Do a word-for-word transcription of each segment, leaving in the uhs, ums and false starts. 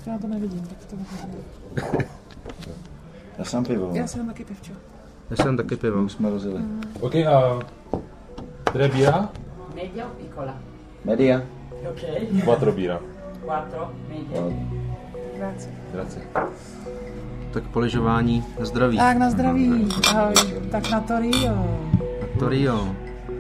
Já to nevidím, tak to nevidím. Já jsem pivo. Já jsem taky pivčo. Já jsem taky pivo. Už jsme rozjeli. Mm. Ok, a tre birra? Media o piccola? Media. Ok. Quattro birra. Quattro, media. Grazie. Grazie. Tak po lyžování na zdraví. Tak na zdraví. Ahoj. Tak na to Rio. Na to Rio.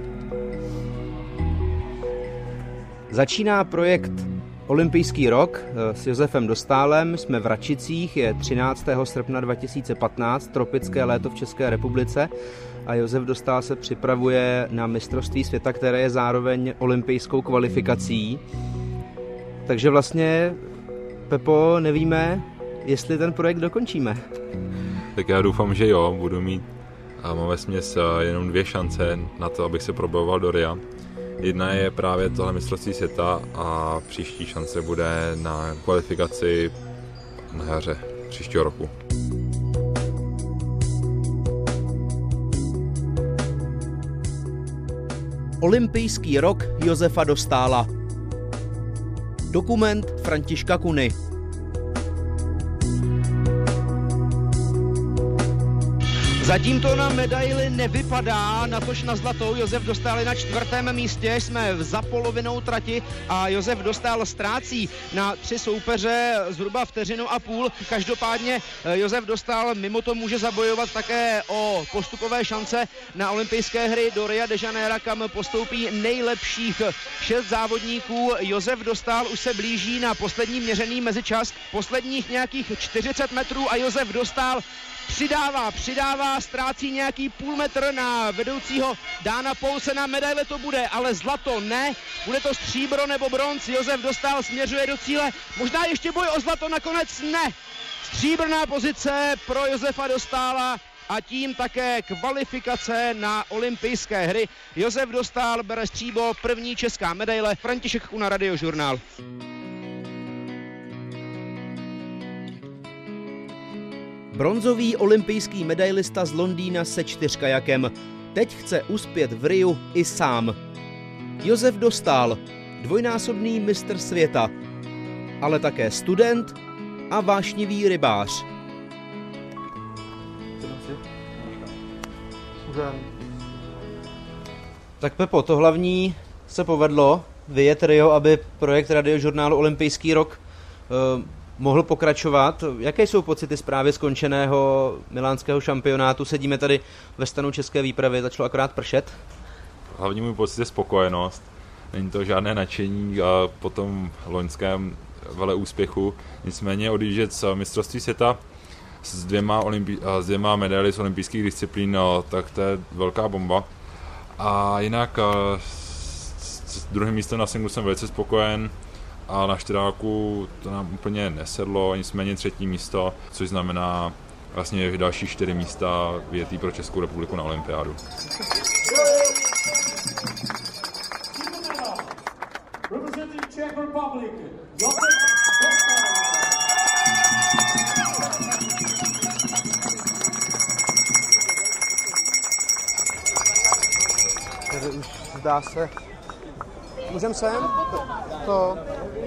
Začíná projekt Olympijský rok s Josefem Dostálem. Jsme v Račicích, je třináctého srpna dva tisíce patnáct, tropické léto v České republice a Josef Dostál se připravuje na mistrovství světa, které je zároveň olympijskou kvalifikací. Takže vlastně, Pepo, nevíme, jestli ten projekt dokončíme. Tak já doufám, že jo, budu mít a mám vesměs jenom dvě šance na to, abych se probojoval do Ria. Jedna je právě tohle mistrovství světa a příští šance bude na kvalifikaci na jaře příštího roku. Olympijský rok Josefa Dostála. Dokument Františka Kuny. Zatím to na medaili nevypadá, natož na zlatou. Josef Dostál je na čtvrtém místě, jsme za polovinou trati a Josef Dostál ztrácí na tři soupeře zhruba vteřinu a půl. Každopádně Josef Dostál mimo to může zabojovat také o postupové šance na olympijské hry do Ria de Janeiro, kam postoupí nejlepších šest závodníků. Josef Dostál už se blíží na poslední měřený mezičas, posledních nějakých čtyřicet metrů a Josef Dostál Přidává, přidává, ztrácí nějaký půl metr na vedoucího Dána Poulsena. Medaile to bude, ale zlato ne. Bude to stříbro nebo bronz. Josef Dostál směřuje do cíle. Možná ještě boj o zlato, nakonec ne. Stříbrná pozice pro Josefa Dostála a tím také kvalifikace na olympijské hry. Josef Dostál bere stříbro, první česká medaile. František Kuna, Radiožurnál. Bronzový olympijský medailista z Londýna se čtyřkajakem. Teď chce uspět v Riu i sám. Josef Dostál, dvojnásobný mistr světa, ale také student a vášnivý rybář. Tak Pepo, to hlavní se povedlo, vyjet Rio, aby projekt Radiožurnálu Olympijský rok uh, mohl pokračovat. Jaké jsou pocity z právě skončeného milánského šampionátu? Sedíme tady ve stanu české výpravy, začalo akorát pršet. Hlavní můj pocit je spokojenost. Není to žádné nadšení a po tom loňském veleúspěchu. Nicméně odjíždět z mistrovství světa s dvěma, olympi- s dvěma medaily z olympijských disciplín, tak to je velká bomba. A jinak s druhým místem na singlu jsem velice spokojen. A na čtyřáku to nám úplně nesedlo, nicméně třetí místo, což znamená vlastně další čtyři místa vyjetý pro Českou republiku na olympiádu. Tady už zdá se. Můžem sem? To...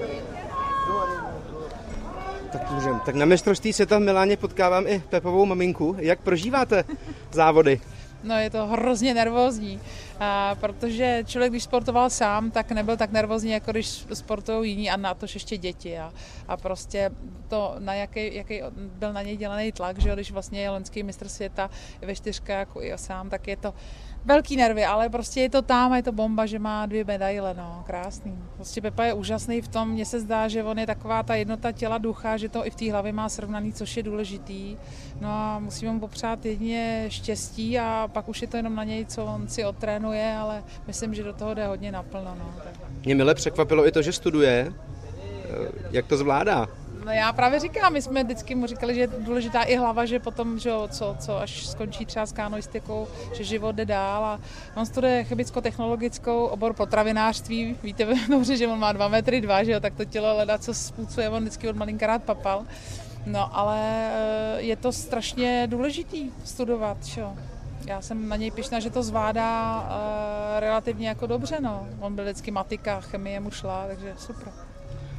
Tak můžem. Tak na mistrovství světa v Miláně potkávám i Pepovou maminku. Jak prožíváte závody? No, je to hrozně nervózní, a protože člověk, když sportoval sám, tak nebyl tak nervózní, jako když sportují jiní a na to ještě děti. A, a prostě to, na jaký, jaký byl na něj dělaný tlak, že když vlastně je loňský mistr světa ve čtyřkáku i sám, tak je to velký nervy, ale prostě je to tam a je to bomba, že má dvě medaile, no, krásný. Prostě Pepa je úžasný v tom, mně se zdá, že on je taková ta jednota těla ducha, že to i v té hlavě má srovnaný, což je důležitý. No a musím mu popřát jedině štěstí a pak už je to jenom na něj, co on si odtrénuje, ale myslím, že do toho jde hodně naplno, no. Mě mile překvapilo i to, že studuje. Jak to zvládá? No já právě říkám, my jsme vždycky mu říkali, že je důležitá i hlava, že potom, že co, co až skončí třeba s kanoistikou, že život jde dál a on studuje chemicko-technologickou obor potravinářství, víte dobře, že on má dva metry dva, že jo, tak to tělo leda, co spůcuje, on vždycky od malinka rád papal. No ale je to strašně důležitý studovat, že jo. Já jsem na něj pyšná, že to zvládá uh, relativně jako dobře, no. On byl vždycky matika, chemie mu šla, takže super.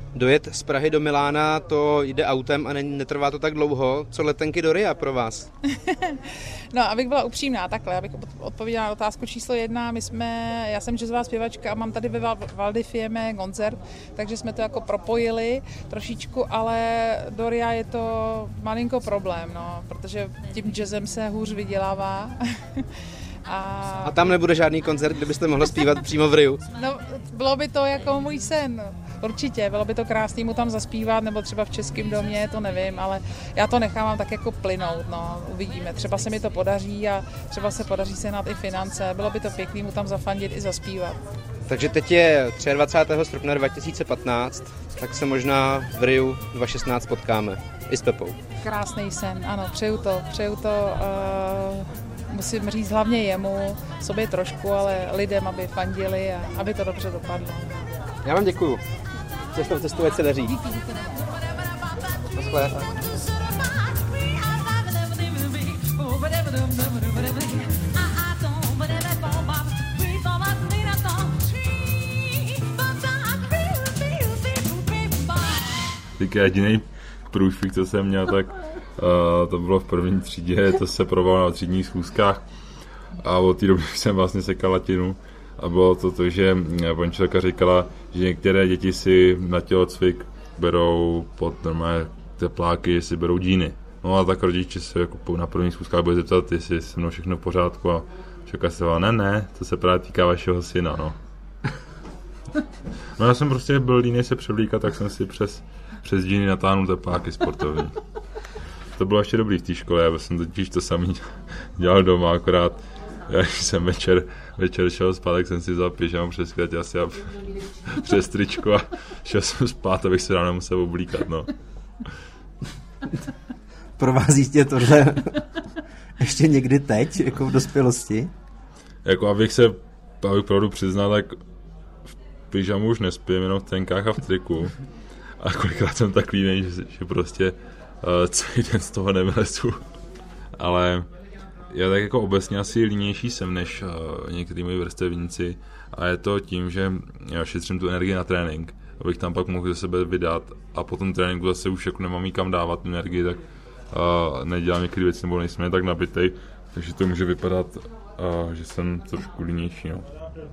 Dojet z Prahy do Milána, to jde autem a netrvá to tak dlouho. Co letenky do Ria pro vás? No, abych byla upřímná, takhle, abych odpověděla na otázku číslo jedna. My jsme, já jsem jazzová zpěvačka a mám tady ve Val di Fiemme koncert, takže jsme to jako propojili trošičku, ale do Ria je to malinko problém, no, protože tím jazzem se hůř vydělává. A... a tam nebude žádný koncert, kde byste mohla zpívat přímo v Riu? No, bylo by to jako můj sen. Určitě, bylo by to krásný mu tam zaspívat, nebo třeba v Českém domě, to nevím, ale já to nechávám tak jako plynout, no, uvidíme. Třeba se mi to podaří a třeba se podaří sehnat i finance, bylo by to pěkný mu tam zafandit i zaspívat. Takže teď je dvacátého třetího srpna dva tisíce patnáct, tak se možná v Riu dva tisíce šestnáct potkáme, i s Pepou. Krásný sen, ano, přeju to, přeju to, uh, musím říct hlavně jemu, sobě trošku, ale lidem, aby fandili a aby to dobře dopadlo. Já vám děkuju. Cestou cestu, ať se daří. Díky, díky. Naschle. Tak jediný průšvih, co jsem měl, tak uh, to bylo v první třídě, to se provalo na třídních schůzkách a od té doby jsem vlastně sekal latinu. A bylo to to, že paní učitelka říkala, že některé děti si na tělocvik berou pod normálně tepláky, si berou džíny. No a tak rodiče se jako na první schůzkách bude zeptat, jestli se mnou všechno v pořádku a čeká se vám, ne, ne, to se právě týká vašeho syna, no. No já jsem prostě byl línej se převlíkat, tak jsem si přes, přes džíny natáhnul tepláky sportovní. To bylo ještě dobrý v té škole, já jsem totiž to samý dělal doma, akorát já jsem večer, večer šel spát, tak jsem si vzal pyžamo přes asi a přes tričko a šel jsem spát, abych se ráno musel oblíkat, no. Provází tě tohle ještě někdy teď, jako v dospělosti? Jako abych se, abych pravdu přiznal, tak v pyžamu už nespím, jenom v tenkách a v triku. A kolikrát jsem tak línej, že, že prostě uh, celý den z toho nevylezu. Ale já tak jako obecně asi línější jsem než uh, některý moji vrstevníci a je to tím, že já šetřím tu energii na trénink, abych tam pak mohl ze sebe vydat a po tom tréninku zase už jako nemám jí kam dávat energii, tak uh, nedělám některé věci nebo nejsem tak nabitej, takže to může vypadat, uh, že jsem trošku línější. No.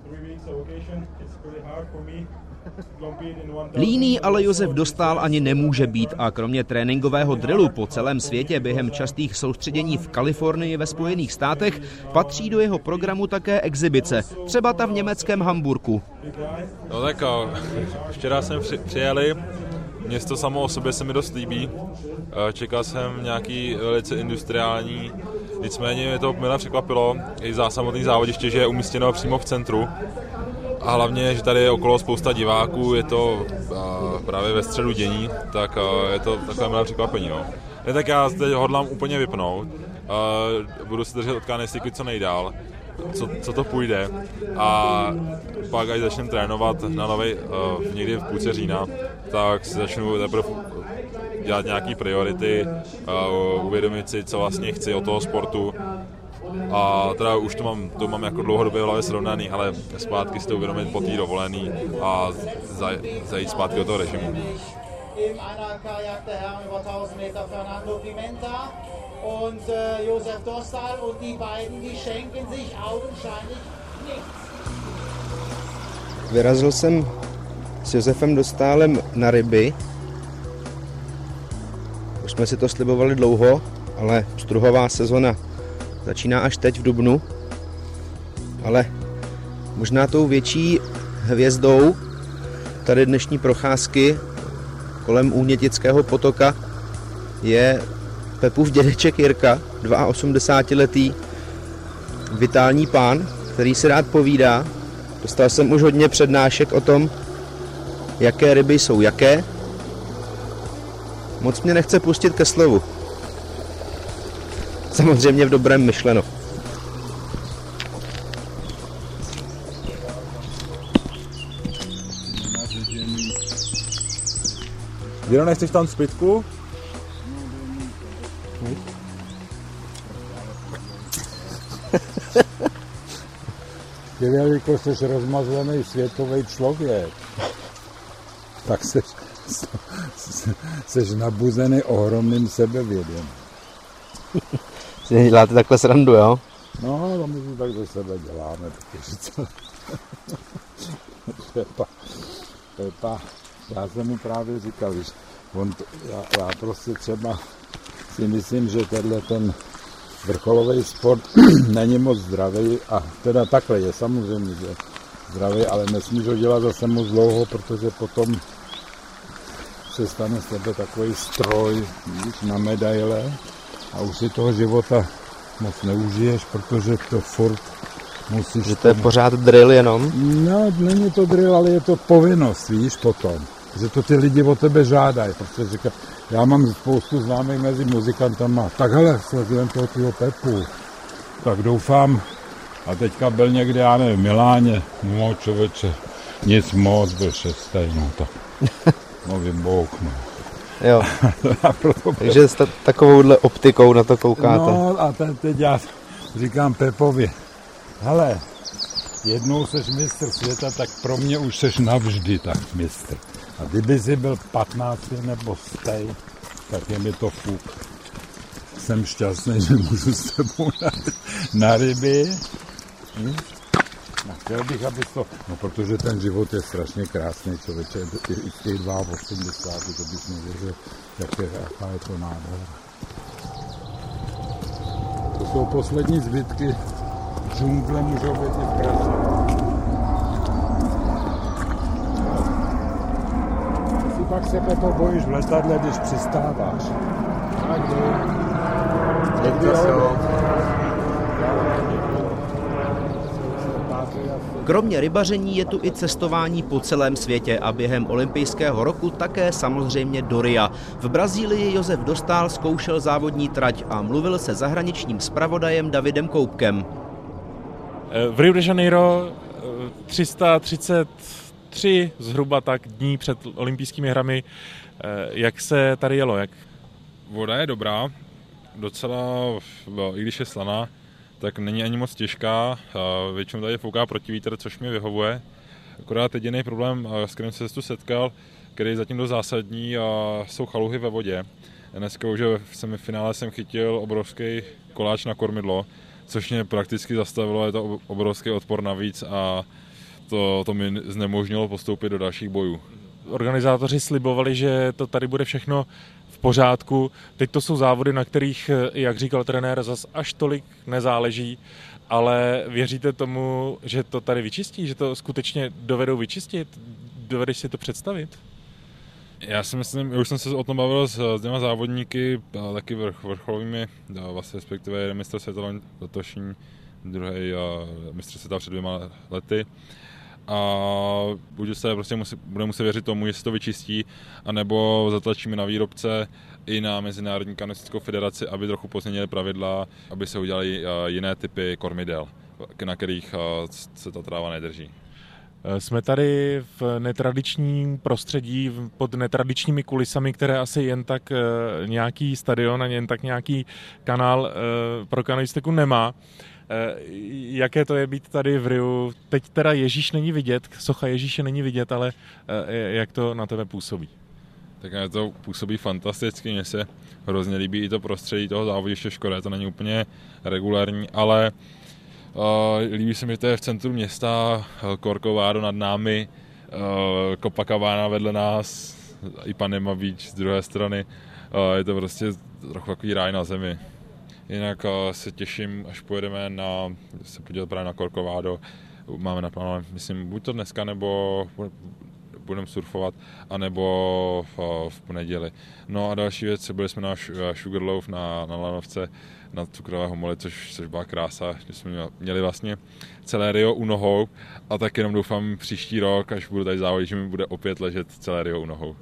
Líný ale Josef Dostál ani nemůže být a kromě tréninkového drillu po celém světě během častých soustředění v Kalifornii ve Spojených státech patří do jeho programu také exibice, třeba ta v německém Hamburku. No tak včera jsme při, přijeli, město samo o sobě se mi dost líbí, čekal jsem nějaký velice industriální, nicméně mě to mile překvapilo, i za samotné závodiště, že je umístěno přímo v centru. A hlavně, že tady je okolo spousta diváků, je to uh, právě ve středu dění, tak uh, je to takové milé překvapení. No. Ne, tak já teď hodlám úplně vypnout, uh, budu se držet od kánestíky co nejdál, co, co to půjde a pak až začnem trénovat na novej, uh, někdy v půlce října, tak si začnu teprve dělat nějaké priority, uh, uvědomit si, co vlastně chci od toho sportu. A teda už to mám, to mám jako dlouhodobě v hlavě srovnaný, ale zpátky si to uvědomit po té dovolený a zajít zpátky do toho režimu. Im Einer-Kajak der Herren über tausend Meter Fernando Pimenta und äh, Josef Dostal und die beiden, die schenken sich augenscheinlich nichts. Vyrazil jsem s Josefem Dostálem na ryby. Už jsme si to slibovali dlouho, ale struhová sezona začíná až teď v dubnu. Ale možná tou větší hvězdou tady dnešní procházky kolem Únětického potoka je Pepův dědeček Jirka, osmdesátiletý vitální pán, který si rád povídá. Dostal jsem už hodně přednášek o tom, jaké ryby jsou jaké. Moc mě nechce pustit ke slovu. Samozřejmě v dobrém myšleno. Děro, nechceš tam zpětku? Ty, jako jsi rozmazlený světový člověk, tak jsi Jsi nabuzený ohromným sebevědomím. Si děláte takhle srandu, jo? No, to my si tak do sebe děláme, protože co... Pepa, Pepa, já jsem mu právě říkal, že on, já, já prostě třeba si myslím, že tenhle ten vrcholový sport není moc zdravý a teda takhle je samozřejmě, že zdravý, ale nesmí to dělat zase moc dlouho, protože potom se stane z tebe takový stroj, víš, na medaile a už si toho života moc neužiješ, protože to furt musíš... Že to je pořád drill jenom? No, není to drill, ale je to povinnost, víš, potom. Že to ty lidi od tebe žádají, protože říká, já mám spoustu známých mezi muzikantama, tak hele, sledujeme toho tvýho Pepu, tak doufám, a teďka byl někde, já nevím, v Miláně, no člověče, nic moc, byl šestý, no tak, no vybouk, no. Jo, takže s takovouhle optikou na to koukáte. No a te, teď já říkám Pepovi, hele, jednou seš mistr světa, tak pro mě už seš navždy tak mistr. A kdyby jsi byl patnáctý nebo stej, tak je mi to fuk. Jsem šťastný, že můžu s tebou na, na ryby. Hm? A chtěl bych, aby to... No, protože ten život je strašně krásný, člověče. I, i v těch osmdesátých to bych nevěřil, jak je, jaká je to nádhera. To jsou poslední zbytky džungle, můžou být i v Praze. Jestli pak se, Pepo, bojíš v letadle, když přistáváš. Tak jdu. Někdy Kromě rybaření je tu i cestování po celém světě a během olympijského roku také samozřejmě do Ria. V Brazílii Josef Dostál zkoušel závodní trať a mluvil se zahraničním zpravodajem Davidem Koupkem. V Rio de Janeiro tři sta třicet tři zhruba tak dní před olympijskými hrami. Jak se tady jelo? Jak? Voda je dobrá, docela, i když je slaná, tak není ani moc těžká. Většinou tady fouká protivítr, což mi vyhovuje. Akorát jediný problém, s kterým se tu setkal, který je zatím dost zásadní, jsou chaluhy ve vodě. Dneska už v semifinále jsem chytil obrovský koláč na kormidlo, což mě prakticky zastavilo, je to obrovský odpor navíc a to, to mi znemožnilo postoupit do dalších bojů. Organizátoři slibovali, že to tady bude všechno v pořádku. Teď to jsou závody, na kterých, jak říkal trenér, zas až tolik nezáleží, ale věříte tomu, že to tady vyčistí, že to skutečně dovedou vyčistit? Dovedeš si to představit? Já si myslím, já už jsem se o tom bavil s, s těma závodníky, taky vrch, vrcholovými, vlastně respektive jeden mistr světa letošní, druhý mistr světa před dvěma lety. A buď se prostě musí, bude muset věřit tomu, že se to vyčistí, anebo zatlačíme na výrobce i na Mezinárodní kanuistickou federaci, aby trochu pozměnili pravidla, aby se udělali jiné typy kormidel, na kterých se ta tráva nedrží. Jsme tady v netradičním prostředí, pod netradičními kulisami, které asi jen tak nějaký stadion a jen tak nějaký kanál pro kanuistiku nemá. Jaké to je být tady v Riu? Teď teda Ježíš není vidět, socha Ježíše není vidět, ale jak to na tebe působí? Tak to působí fantasticky, mně se hrozně líbí i to prostředí toho závodiště, škoda, to není úplně regulární, ale uh, líbí se mi, že to je v centru města, Corcovado nad námi, uh, Copacabana vedle nás, i Panama Beach z druhé strany, uh, je to prostě trochu takový ráj na zemi. Jinak uh, se těším, až pojedeme na, se podívat právě na Corcovado, máme naplánované, myslím, buď to dneska, nebo budeme surfovat, anebo v, v neděli. No a další věc, byli jsme na Sugarloaf na, na lanovce, na cukrového moli, což, což byla krása, že jsme měli vlastně celé Rio u nohou a tak jenom doufám příští rok, až budu tady závodit, že mi bude opět ležet celé Rio u nohou.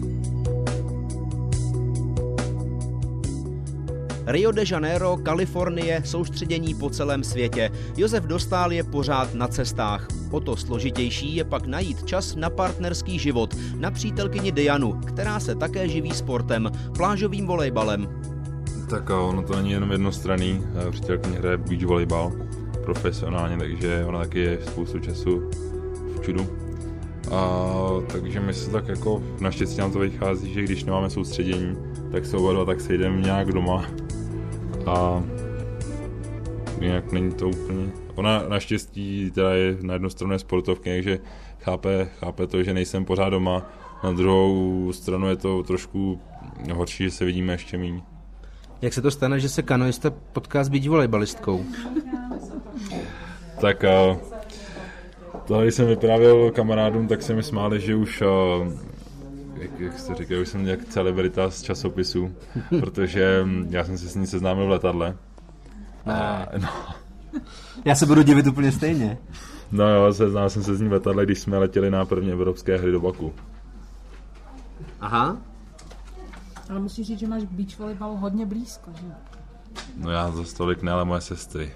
Rio de Janeiro, Kalifornie, soustředění po celém světě. Josef Dostál je pořád na cestách. O to složitější je pak najít čas na partnerský život, na přítelkyni Dianu, která se také živí sportem, plážovým volejbalem. Tak ono to není jenom jednostranný. Přítelkyně hraje beach volejbal profesionálně, takže ona taky je spoustu času v čudu. A takže my se tak jako, naštěstí nám to vychází, že když nemáme soustředění, tak se oba dva tak sejdeme nějak doma. A jinak není to úplně... Ona naštěstí teda je na jednu stranu je sportovky, takže chápe, chápe to, že nejsem pořád doma. Na druhou stranu je to trošku horší, že se vidíme ještě méně. Jak se to stane, že se kanoista potká s beach volejbalistkou? Tak to, když jsem vyprávěl kamarádům, tak se mi smáli, že už, jak, jak jste říkal, už jsem jak celebrita z časopisu, protože já jsem se s ní seznámil v letadle. A, no. Já se budu divit úplně stejně. No jo, seznámil jsem se s ní v letadle, když jsme letěli na první evropské hry do Baku. Aha. Ale musíš říct, že máš k beach volejbalu hodně blízko, že? No já zase tolik ne, ale moje sestry.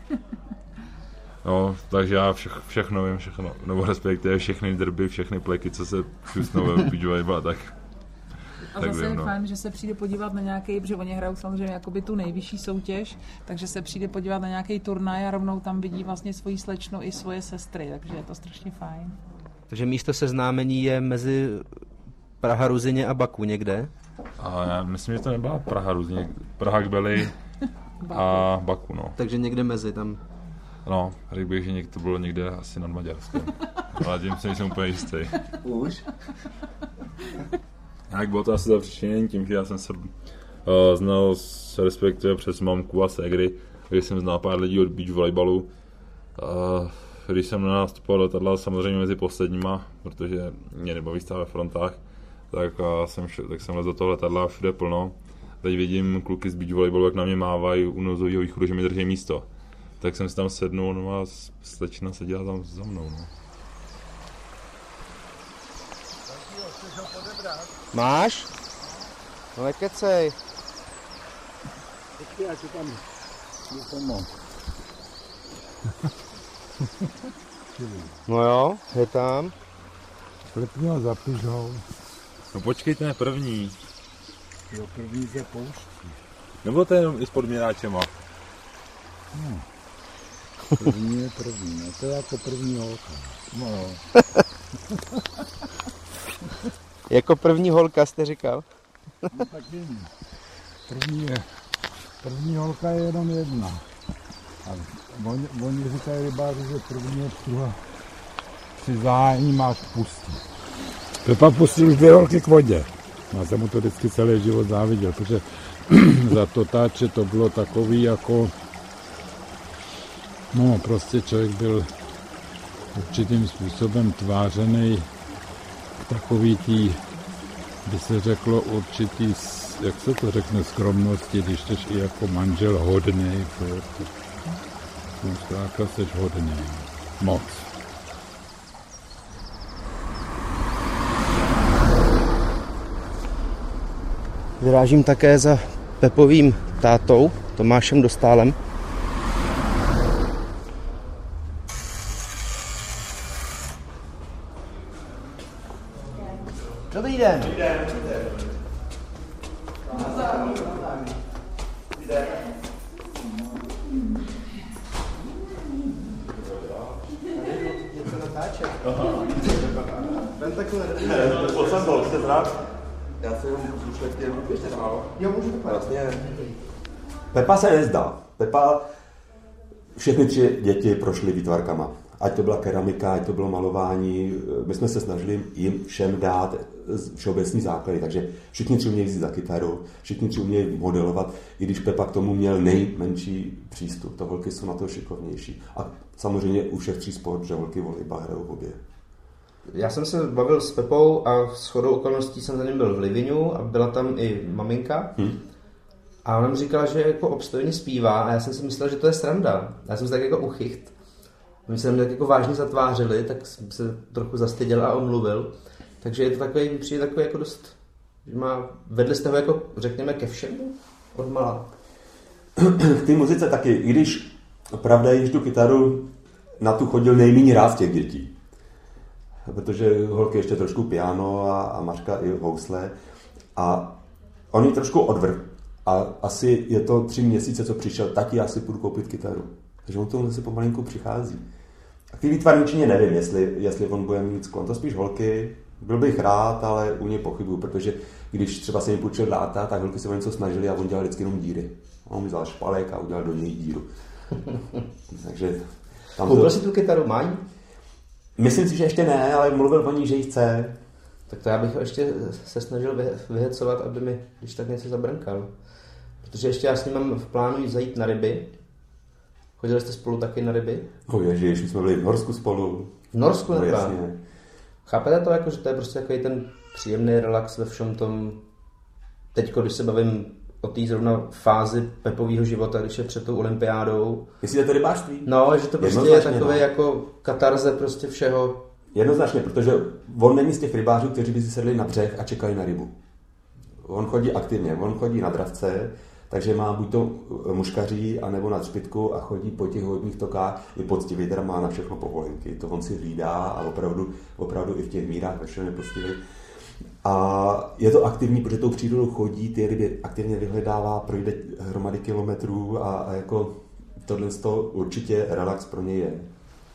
No, takže já vše, všechno vím, všechno, nebo respektive všechny drby, všechny pleky, co se šustnou ve beach volejbalu, tak A tak zase vím, je no. fajn, že se přijde podívat na nějaký, protože oni hrajou samozřejmě jakoby tu nejvyšší soutěž, takže se přijde podívat na nějaký turnaj a rovnou tam vidí vlastně svoji slečnu i svoje sestry, takže je to strašně fajn. Takže místo seznámení je mezi Praha, Ruzyně a Baku někde? A já myslím, že to nebyla Praha Ruzyně, Praha Kbely a Baku, no. Takže někde mezi tam. No, řekl bych, že to bylo někde asi nad Maďarskem. Ale tím se nejsem úplně jistý. Už? Jak bylo to asi zapříčinění tím, že já jsem se uh, znal s, respektive přes mamku a ségry, když jsem znal pár lidí od beach volejbalu. Uh, když jsem nastupoval do letadla, samozřejmě mezi posledníma, protože mě nebaví stát ve frontách, tak, uh, jsem, tak jsem lez do toho letadla, všude plno. Teď vidím kluky z beach volejbalu, jak na mě mávají u nozového východu, že mi drží místo. Tak jsem si tam sednul, no a slečna seděla tam za mnou. No. Máš? No nekecej. Počkej, já ti tam jdu pomoct. No jo, je tam. Klepni ho za pižou. No počkejte, ne první. Jo, první se pouští. Nebo to je jenom i s podměráčema? No. První je první, no to je jako první holka. No jo. Jako první holka jste říkal? No tak vím. První, je, první holka je jenom jedna. A oni, oni říkají rybáři, že první je druhá. Při zahájení máš pustit. Pepa pustil už dvě holky k vodě. Já jsem mu to vždycky celý život záviděl, protože za totáče to bylo takový jako... No, prostě člověk byl určitým způsobem tvářený k takový tý, by se řeklo, určitý, jak se to řekne, skromnosti, když jsi i jako manžel hodnej, to zkrátka jsi hodnej, moc. Vyrážím také za Pepovým tátou, Tomášem Dostálem. Dobrý den. Dobrý den. Já se jenom slušně chtěl běžte dál. Jo, můžu to Vlastně. Pepa se nezdá. Pepa, všechny tři děti prošly výtvarkama. Ať to byla keramika, ať to bylo malování. My jsme se snažili jim všem dát všeobecný základy, takže všichni tři umějí vzít za kytaru, všichni tři umějí modelovat, i když Pepa k tomu měl nejmenší přístup. To holky jsou na to šikovnější. A samozřejmě u všech tří sport, že holky volejbal hrajou obě. Já jsem se bavil s Pepou a shodou okolností jsem za ním byl v Livinu a byla tam i maminka. Hmm. A ona mi říkala, že jako obstojně zpívá a já jsem si myslel, že to je sranda. Já jsem se tak jako uchycht. My se tak jako vážně zatvářili, tak jsem se trochu zastyděl a omluvil. Takže je to takový, přijde takový jako dost, že má, vedli jste ho jako, řekněme, ke všemu odmala. K té muzice taky, i když pravda je, že tu kytaru na tu chodil nejméně rád z těch dětí. Protože holky ještě trošku piano a, a Mařka i housle. A on ji trošku odvrhl. A asi je to tři měsíce, co přišel, taky já si půjdu koupit kytaru. Takže on tomu zase pomalinku přichází. K té výtvarničině nevím, jestli, jestli on bude mít sklon, to spíš holky. Byl bych rád, ale u něj pochybuju, protože když třeba se jim půjčil dláta, tak holky se o něco snažili a on dělal vždycky jenom díry. On mi vzal špalek a udělal do něj díru. Takže tam Koupil to... si tu kytaru, mají? Myslím si, že ještě ne, ale mluvil o ní, že ji chce. Tak to já bych ještě se snažil vyhecovat, aby mi když tak něco zabrnkal. Protože ještě já s ním mám v plánu jít zajít na ryby. Chodili jste spolu taky na ryby? Oh ježiš, my jsme byli v Norsku spolu. V Norsku, no, jasně. Chápete to, jako, že to je prostě takový ten příjemný relax ve všem tom, teďko, když se bavím o té zrovna fázi Pepovýho života, když je před tou olympiádou. Myslíte to rybářství? No, že to prostě je takové no. jako katarze prostě všeho. Jednoznačně, protože on není z těch rybářů, kteří by si sedli na břeh a čekali na rybu. On chodí aktivně, on chodí na dravce, takže má buď to muškaří, anebo na třpytku a chodí po těch hodních tokách, je poctivý, teda má na všechno povolenky, to on si hlídá a opravdu, opravdu i v těch mírách ve všem je poctivý. A je to aktivní, protože tou přírodou chodí, ty ryby aktivně vyhledává, projde hromady kilometrů a, a jako tohle to určitě relax pro něj je.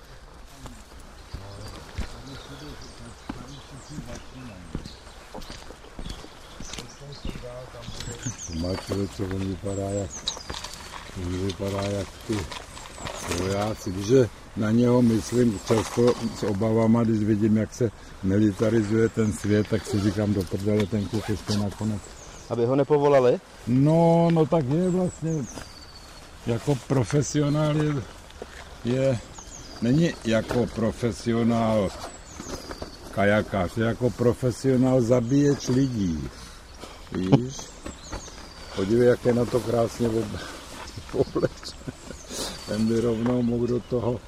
Má člověče, on vypadá jak, on vypadá jak ty vojáci. Když na něho myslím často s obavama, když vidím, jak se militarizuje ten svět, tak si říkám do prdele, ten kluk ještě nakonec. Aby ho nepovolali? No, no tak je vlastně, jako profesionál je, je není jako profesionál kajakář, je jako profesionál zabíječ lidí. Víš? Podívej, jak je na to krásně obleč. Ten by rovnou mohl do toho.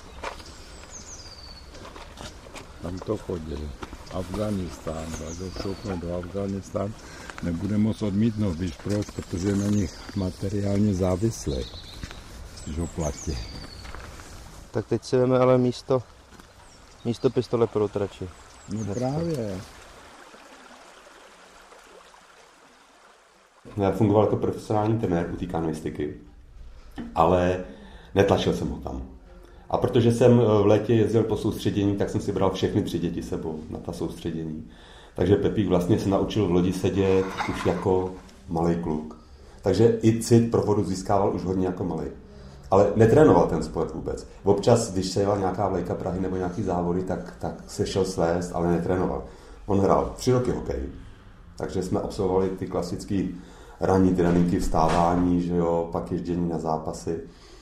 Tam to chodí. Afganistán, zastoupnout do Afganistán. Nebude moc odmítnout, víš proč? Protože je na nich materiálně závislý, když ho platí. Tak teď si veme ale místo, místo pistole pro trači. No právě. Já fungoval jako profesionální trenér u té kanoistiky, ale netlačil jsem ho tam. A protože jsem v létě jezdil po soustředění, tak jsem si bral všechny tři děti sebou na ta soustředění. Takže Pepík vlastně se naučil v lodi sedět už jako malý kluk. Takže i cit pro vodu získával už hodně jako malý. Ale netrénoval ten sport vůbec. Občas, když se jela nějaká vlajka Prahy nebo nějaký závody, tak, tak se šel svést, ale netrénoval. On hrál tři roky hokej, takže jsme absolvovali ty klasické ranní tréninky, vstávání, že jo, pak ježdění na zápasy.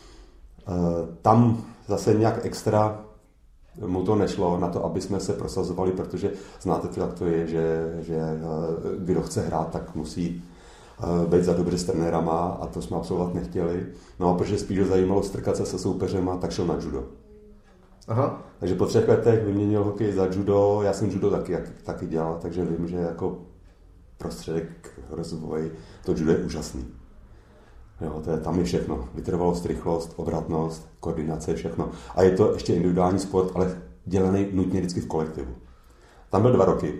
Tam zase nějak extra mu to nešlo na to, aby jsme se prosazovali, protože znáte to, jak to je, že, že kdo chce hrát, tak musí být za dobře s trenérama a to jsme absolvovat nechtěli. No a protože spíš ho zajímalo strkat se se soupeřema, tak šel na judo. Aha. Takže po třech letech vyměnil hokej za judo, já jsem judo taky, taky dělal, takže vím, že jako prostředek rozvoje to judo je úžasný. Jo, to je, tam je všechno. Vytrvalost, rychlost, obratnost, koordinace, všechno. A je to ještě individuální sport, ale dělaný nutně vždycky v kolektivu. Tam byl dva roky.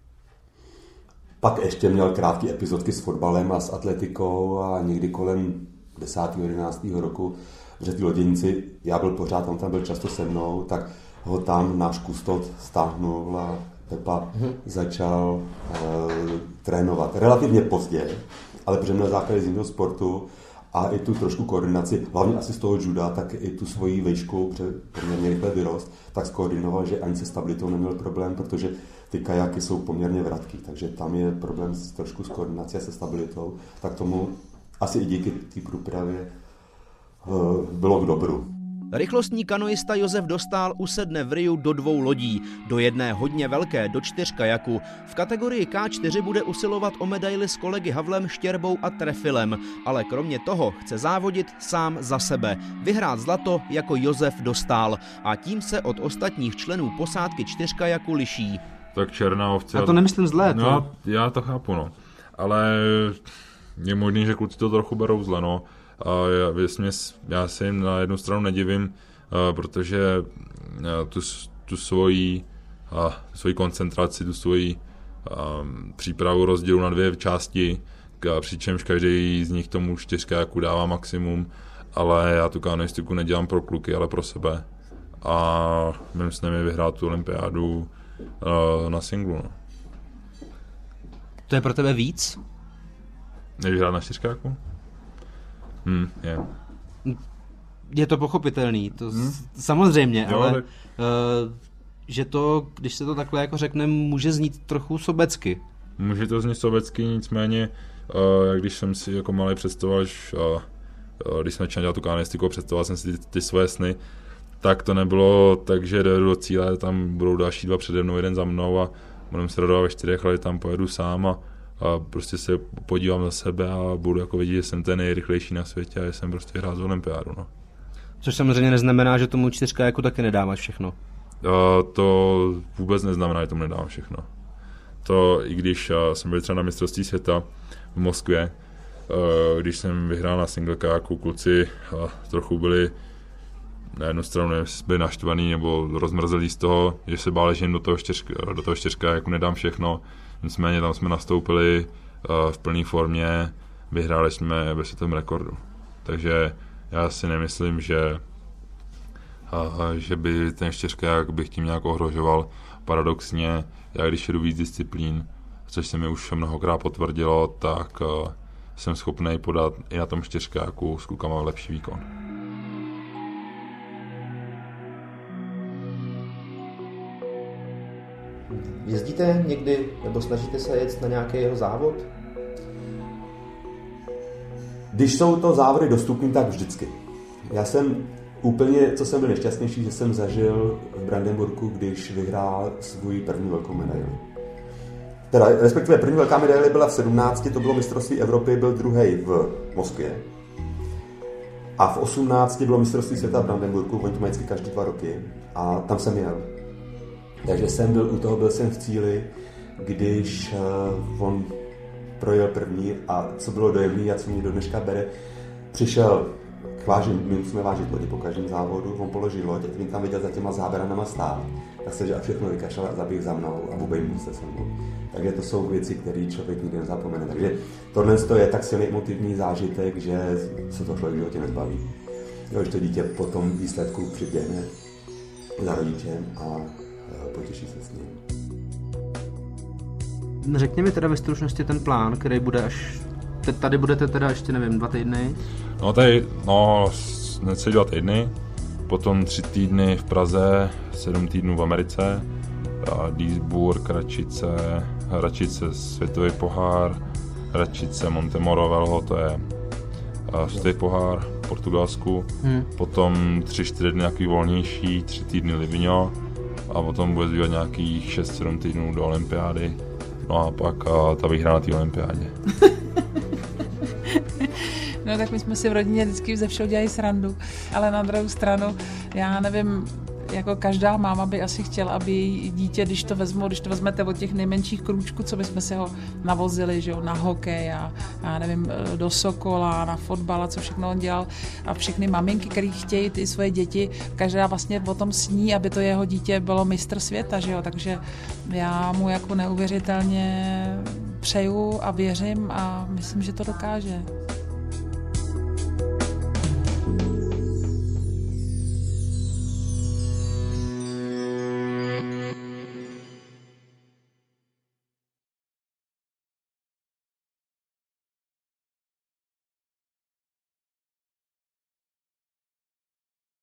Pak ještě měl krátké epizodky s fotbalem a s atletikou a někdy kolem desátého jedenáctého roku, že ty loděníci, já byl pořád, on tam byl často se mnou, tak ho tam náš kustot stáhnul a Pepa mm-hmm. začal uh, trénovat. Relativně pozdě, ale protože měl základy z jiného sportu a i tu trošku koordinaci, hlavně asi z toho juda, tak i tu svoji vejšku, protože poměrně rychle vyrost, tak skoordinoval, že ani se stabilitou neměl problém, protože ty kajaky jsou poměrně vratký, takže tam je problém s, trošku s koordinací a se stabilitou, tak tomu asi i díky té průpravě uh, bylo k dobru. Rychlostní kanoista Josef Dostál usedne v Riu do dvou lodí, do jedné hodně velké, do čtyř kajaků. V kategorii K čtyři bude usilovat o medaili s kolegy Havlem, Štěrbou a Trefilem, ale kromě toho chce závodit sám za sebe, vyhrát zlato jako Josef Dostál a tím se od ostatních členů posádky čtyř kajaků liší. Tak černá ovce. Já to nemyslím zlé. To... No, já to chápu, no. Ale je možný, že kluci to trochu berou zle, no. A já, věsměs, já se jim na jednu stranu nedivím, protože tu, tu svoji, svoji koncentraci, tu svoji přípravu rozdělu na dvě části, přičemž každý z nich tomu čtyřkajaku dává maximum, ale já tu kanoistiku nedělám pro kluky, ale pro sebe. a mým snem je vyhrát tu olympiádu uh, na singlu. No. To je pro tebe víc? Nevyhrát na čtyřkáku? Hm, je. Je to pochopitelný, to hmm. samozřejmě, jo, ale tak... uh, že to, když se to takhle jako řekne, může znít trochu sobecky. Může to znít sobecky, nicméně, uh, když jsem si jako malý představoval, uh, uh, když jsem začal dělat tu kanoistiku, představoval jsem si ty, ty svoje sny, tak to nebylo tak, že dojedu do cíle, tam budou další dva přede mnou, jeden za mnou a budeme se radovat ve čtyřech, ale tam pojedu sám a, a prostě se podívám za sebe a budu jako vidět, že jsem ten nejrychlejší na světě a že jsem prostě hrál z olympiádu. No. Což samozřejmě neznamená, že tomu čtyřka jako taky nedáváš všechno. A to vůbec neznamená, že tomu nedávám všechno. To, i když jsem byl třeba na mistrovství světa v Moskvě, když jsem vyhrál na single kajaku, kluci trochu byli na jednu stranu nevím, byli naštvaný nebo rozmrzelí z toho, že se báli, že jim do toho čtyřka, do toho čtyřka jako nedám všechno. Nicméně tam jsme nastoupili v plné formě, vyhráli jsme ve světovém rekordu. Takže já si nemyslím, že, že by ten čtyřkajak bych tím nějak ohrožoval. Paradoxně, já když jedu víc disciplín, což se mi už mnohokrát potvrdilo, tak jsem schopný podat i na tom čtyřkajaku s klukama lepší výkon. Jezdíte někdy, nebo snažíte se jet na nějaký jeho závod? Když jsou to závody dostupné, tak vždycky. Já jsem úplně, co jsem byl nešťastnější, že jsem zažil v Brandenburgu, když vyhrál svůj první velkou medaili. Teda, respektive první velká medaile byla v sedmnácti, to bylo mistrovství Evropy, byl druhý v Moskvě. A v osmnácti bylo mistrovství světa v Brandenburgu, oni to mají vždycky každý dva roky. A tam jsem jel. Takže jsem byl u toho, byl jsem v cíli, když uh, on projel první a co bylo dojemný a co mě do dneška bere, přišel k vážím, my musíme vážit lodi po každém závodu, on položí loď a tím tam viděl za těma záberanama stát, tak se že a všechno vykašlal a zaběh za mnou a obejmul se se mnou. Takže to jsou věci, které člověk nikdy nezapomene. Takže tohle je tak silný emotivní zážitek, že se to člověk v životě nezbaví. Jo, když to dítě po tom výsledku přiběhne za rodičem a potěší se s ním. Řekni mi teda ve stručnosti ten plán, který bude až... Tady budete teda ještě, nevím, dva týdny? No tady, no, necelý dva týdny, potom tři týdny v Praze, sedm týdnů v Americe, Duisburg, Račice, Račice světový pohár, Račice Montemoro Velho, to je světový pohár v Portugalsku, hmm. potom tři čtyři dny nějaký volnější, tři týdny Livigno a potom bude zbývat nějakých šest sedm týdnů do olympiády, no a pak a ta výhra na té olympiádě. No tak my jsme si v rodině vždycky ze všeho dělají srandu, ale na druhou stranu, já nevím, jako každá máma by asi chtěla, aby její dítě, když to vezmu, když to vezmete od těch nejmenších krůčků, co bychom se ho navozili, že jo, na hokej a, a nevím, do Sokola, na fotbal a co všechno on dělal a všechny maminky, které chtějí ty svoje děti, každá vlastně o tom sní, aby to jeho dítě bylo mistr světa, že jo, takže já mu jako neuvěřitelně přeju a věřím a myslím, že to dokáže.